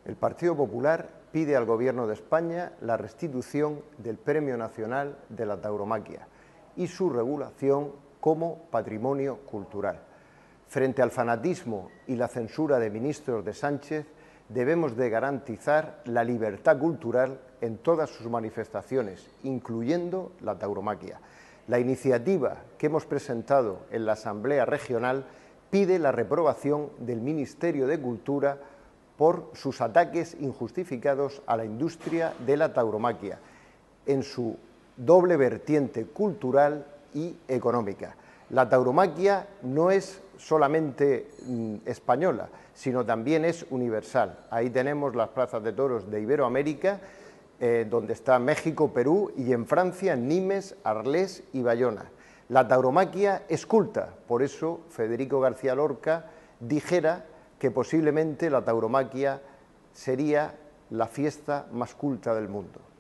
El Partido Popular pide al Gobierno de España la restitución del Premio Nacional de la Tauromaquia y su regulación como patrimonio cultural. Frente al fanatismo y la censura de ministros de Sánchez, debemos de garantizar la libertad cultural en todas sus manifestaciones, incluyendo la tauromaquia. La iniciativa que hemos presentado en la Asamblea Regional pide la reprobación del Ministerio de Cultura por sus ataques injustificados a la industria de la tauromaquia, en su doble vertiente cultural y económica. La tauromaquia no es solamente española, sino también es universal. Ahí tenemos las plazas de toros de Iberoamérica, donde está México, Perú, y en Francia, Nimes, Arles y Bayona. La tauromaquia es culta, por eso Federico García Lorca dijera que posiblemente la tauromaquia sería la fiesta más culta del mundo.